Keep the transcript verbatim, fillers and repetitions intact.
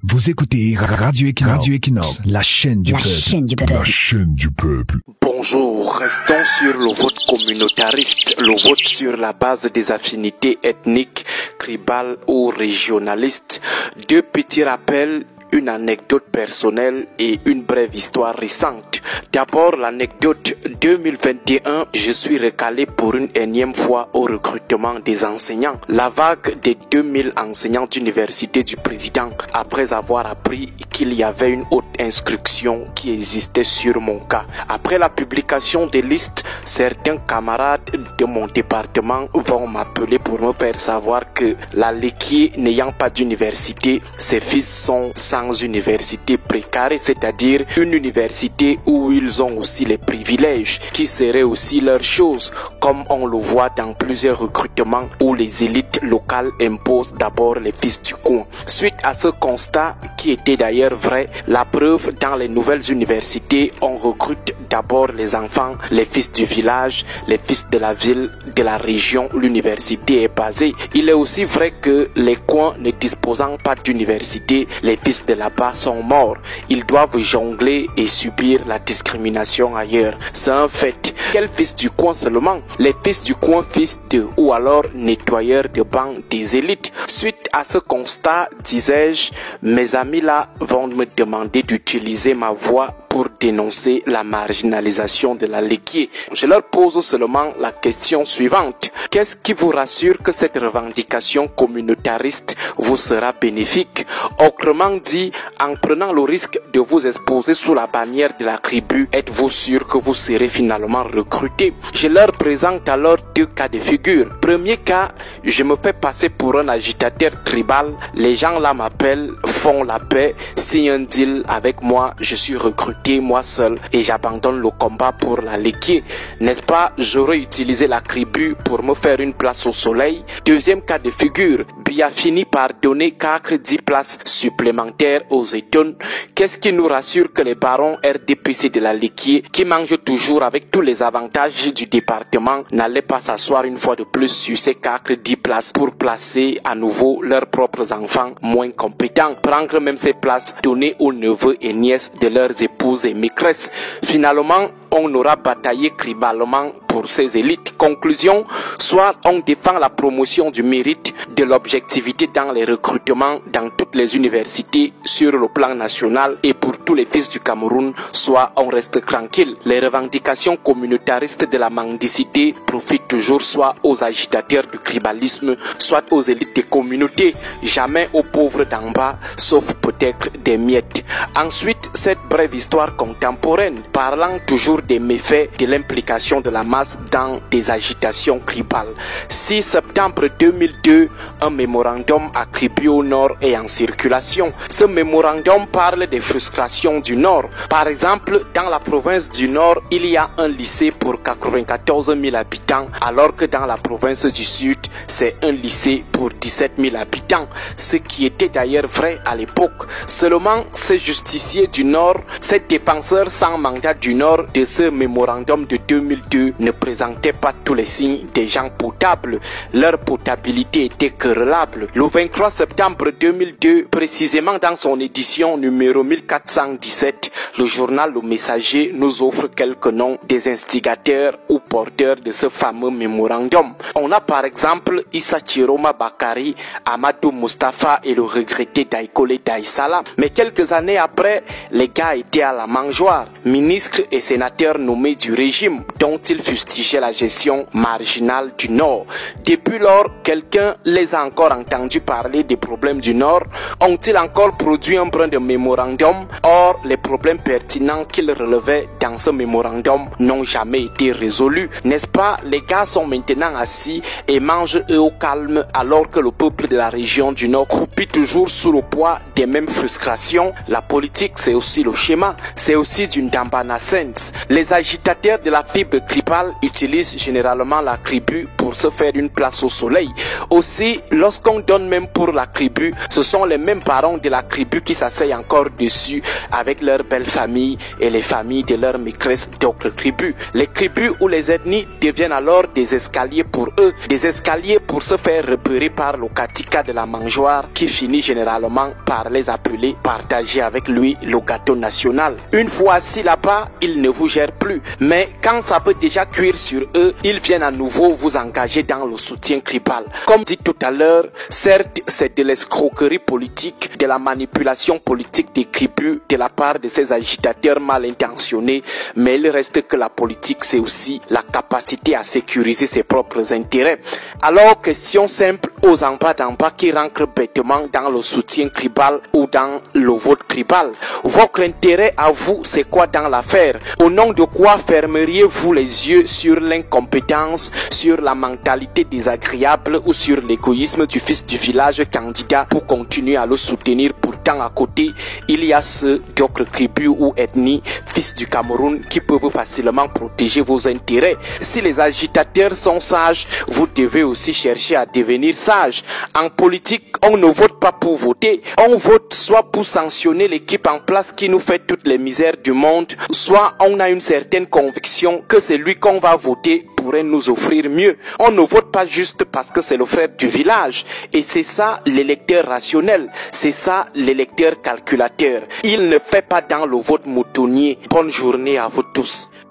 Vous écoutez Radio Equinox, Radio Equinox, la chaîne du la peuple. Chaîne du peuple. La chaîne du peuple. Bonjour, restons sur le vote communautariste, le vote sur la base des affinités ethniques, tribales ou régionalistes. Deux petits rappels, une anecdote personnelle et une brève histoire récente. D'abord, l'anecdote deux mille vingt et un, je suis recalé pour une énième fois au recrutement des enseignants. La vague des deux mille enseignants d'université du président, après avoir appris qu'il y avait une haute instruction qui existait sur mon cas. Après la publication des listes, certains camarades de mon département vont m'appeler pour me faire savoir que la Léquier n'ayant pas d'université, ses fils sont sans université précarée, c'est-à-dire une université où ils ont aussi les privilèges qui seraient aussi leur chose, comme on le voit dans plusieurs recrutements où les élites locales imposent d'abord les fils du coin. Suite à ce constat, qui était d'ailleurs vrai, la preuve, dans les nouvelles universités, on recrute d'abord les enfants, les fils du village, les fils de la ville, de la région où l'université est basée. Il est aussi vrai que les coins ne disposant pas d'université, les fils de là-bas sont morts. Ils doivent jongler et subir la discrimination ailleurs. C'est un fait. Quels fils du coin seulement? Les fils du coin, fils de ou alors nettoyeurs de bancs des élites. Suite à ce constat, disais-je, mes amis là vont me demander d'utiliser ma voix pour dénoncer la marginalisation de la Léquier. Je leur pose seulement la question suivante. Qu'est-ce qui vous rassure que cette revendication communautariste vous sera bénéfique? Autrement dit, en prenant le risque de vous exposer sous la bannière de la tribu, êtes-vous sûr que vous serez finalement recruté? Je leur présente alors deux cas de figure. Premier cas, je me fais passer pour un agitateur tribal. Les gens là m'appellent, font la paix, signent un deal avec moi, je suis recruté moi seul et j'abandonne le combat pour la Léquier. N'est-ce pas? J'aurais utilisé la tribu pour me faire une place au soleil. Deuxième cas de figure, Bia finit par donner quatre dix places supplémentaires aux étonnes. Qu'est-ce qui nous rassure que les barons R D P C de la Léquier, qui mangent toujours avec tous les avantages du département, n'allaient pas s'asseoir une fois de plus sur ces quatre dix places pour placer à nouveau leurs propres enfants moins compétents, prendre même ces places données aux neveux et nièces de leurs épouses et maîtresses. Finalement, on aura bataillé tribalement pour ces élites. Conclusion, soit on défend la promotion du mérite, de l'objectivité dans les recrutements dans toutes les universités sur le plan national et pour tous les fils du Cameroun, soit on reste tranquille. Les revendications communautaristes de la mendicité profitent toujours soit aux agitateurs du tribalisme, soit aux élites des communautés, jamais aux pauvres d'en bas, sauf peut-être des miettes. Ensuite, cette brève histoire contemporaine, parlant toujours des méfaits de l'implication de la masse dans des agitations tribales. six septembre deux mille deux, un mémorandum attribué au Nord est en circulation. Ce mémorandum parle des frustrations du Nord. Par exemple, dans la province du Nord, il y a un lycée pour quatre-vingt-quatorze mille habitants, alors que dans la province du Sud, c'est un lycée pour dix-sept mille habitants, ce qui était d'ailleurs vrai à l'époque. Seulement, ces justiciers du Nord, ces défenseurs sans mandat du Nord de ce mémorandum de deux mille deux ne présentaient pas tous les signes des gens potables. Leur potabilité était querellable. Le vingt-trois septembre deux mille deux, précisément dans son édition numéro mille quatre cent dix-sept, le journal Le Messager nous offre quelques noms des instigateurs ou porteurs de ce fameux mémorandum. On a par exemple Issa Chiroma Bakari, Amadou Mustafa et le regretté Daikole Daïsala. Mais quelques années après, les gars étaient à la mangeoire. Ministres et sénateurs nommés du régime dont ils fustigeaient la gestion marginale du Nord. Depuis lors, quelqu'un les a encore entendus parler des problèmes du Nord? Ont-ils encore produit un brin de mémorandum? Or, les problèmes pertinents qu'ils relevaient dans ce mémorandum n'ont jamais été résolus. N'est-ce pas? Les gars sont maintenant assis et mangent eux au calme alors que le peuple de la région du Nord croupit toujours sous le poids des mêmes frustrations. La politique, c'est aussi le schéma. c'est aussi d'une dambana sense. Les agitateurs de la fibre tribale utilisent généralement la tribu pour se faire une place au soleil. Aussi, lorsqu'on donne même pour la tribu, ce sont les mêmes parents de la tribu qui s'asseyent encore dessus avec leurs belles familles et les familles de leurs maîtresses d'autres tribus. Les tribus ou les ethnies deviennent alors des escaliers pour eux, des escaliers pour se faire repérer par le katika de la mangeoire qui finit généralement par les appeler, partager avec lui le gâteau national. Une fois assis là-bas, ils ne vous gèrent plus, mais quand ça peut déjà cuire sur eux, ils viennent à nouveau vous engager dans le soutien tribal. Comme dit tout à l'heure, certes c'est de l'escroquerie politique, de la manipulation politique des tribus de la part de ces agitateurs mal intentionnés, mais il reste que la politique c'est aussi la capacité à sécuriser ses propres intérêts. Alors question simple aux en bas d'en bas qui rentrent bêtement dans le soutien tribal ou dans le vote tribal. Votre intérêt à vous c'est quoi dans l'affaire? Au nom de quoi fermeriez-vous les yeux sur l'incompétence, sur la mentalité désagréable ou sur l'égoïsme du fils du village candidat pour continuer à le soutenir? Pourtant à côté, il y a ceux d'autres tribus ou ethnies, fils du Cameroun, qui peuvent facilement protéger vos intérêts. Si les agitateurs sont sages, vous devez aussi chercher à devenir sage. En politique, on ne vote pas pour voter, on vote soit pour sanctionner l'équipe en place qui nous fait toutes les misères du monde, soit on a une certaine conviction que c'est lui qu'on va voter pourrait nous offrir mieux. On ne vote pas juste parce que c'est le frère du village. Et c'est ça l'électeur rationnel, c'est ça l'électeur calculateur. Il ne fait pas dans le vote moutonnier. Bonne journée à vous tous.